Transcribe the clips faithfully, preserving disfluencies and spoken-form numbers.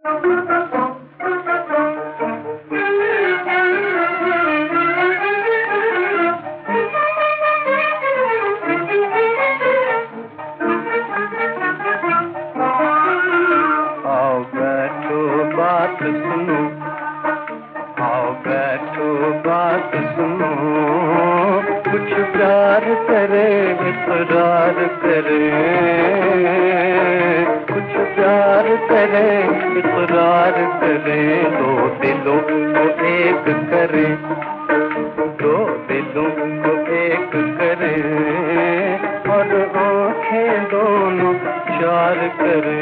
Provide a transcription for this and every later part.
बात सुनो, आओ बैठो बात सुनो, कुछ प्यार करे इकरार करे, कुछ प्यार करे इकरार करे, दो दिलों को एक करे, दो दिलों को एक करे, और आँखें दोनों चार करे,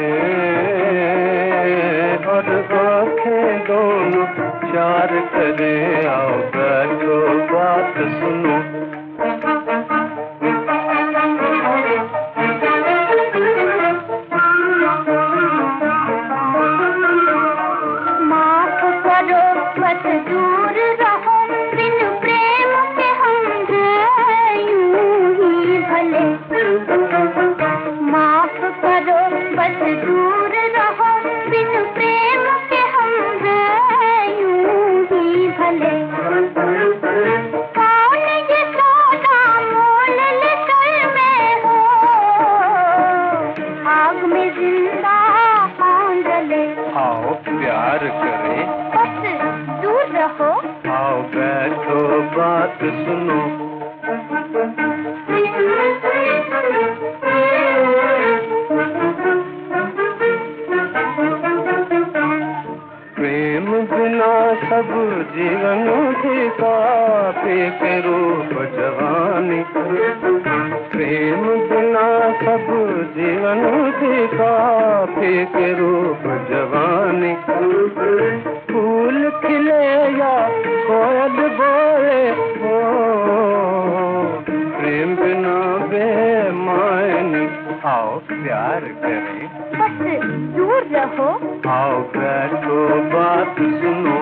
और आँखें दोनों चार करे, आओ बैठो बात सुनो। माफ करो मत दूर रहो, बिन प्रेम के हम हैं यूं ही भले। माफ करो बस दूर रहो, बिन प्रेम के हम हैं यूं ही भले। कौन ये सौदा मोल ले कर में हो, आग में जिंदा कौन जले। आओ प्यार करें, बस दूर रहो, आओ बैठो बात सुनो। प्रेम बिना सब जीवन फीका, के रूप जवानी। प्रेम बिना सब जीवन फीका, के रूप जवानी। फूल खिले या कोयल बोले हो, प्रेम बिना बेमानी। आओ प्यार करें, बस दूर रहो, आओ बैठो बात सुनो।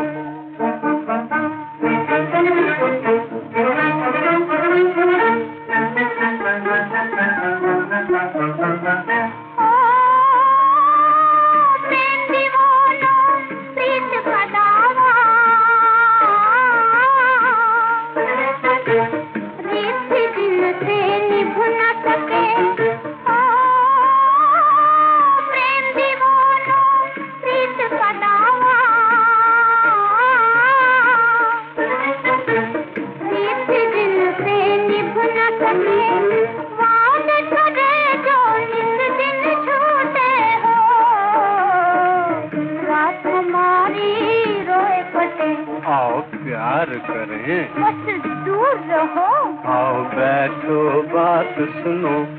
आओ प्यार करें, बस दूर रहो, आओ बैठो बात सुनो।